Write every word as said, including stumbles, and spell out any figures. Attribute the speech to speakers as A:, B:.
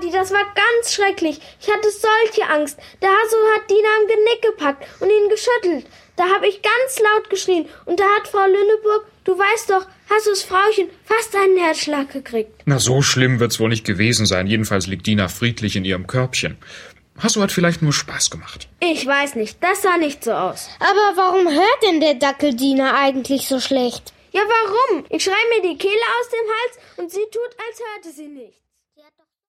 A: Kathi, das war ganz schrecklich. Ich hatte solche Angst. Der Hasso hat Dina am Genick gepackt und ihn geschüttelt. Da habe ich ganz laut geschrien und da hat Frau Lüneburg, du weißt doch, Hassos Frauchen, fast einen Herzschlag gekriegt.
B: Na, so schlimm wird's wohl nicht gewesen sein. Jedenfalls liegt Dina friedlich in ihrem Körbchen. Hasso hat vielleicht nur Spaß gemacht.
A: Ich weiß nicht, das sah nicht so aus.
C: Aber warum hört denn der Dackel Dina eigentlich so schlecht?
A: Ja, warum? Ich schreibe mir die Kehle aus dem Hals und sie tut, als hörte sie nicht.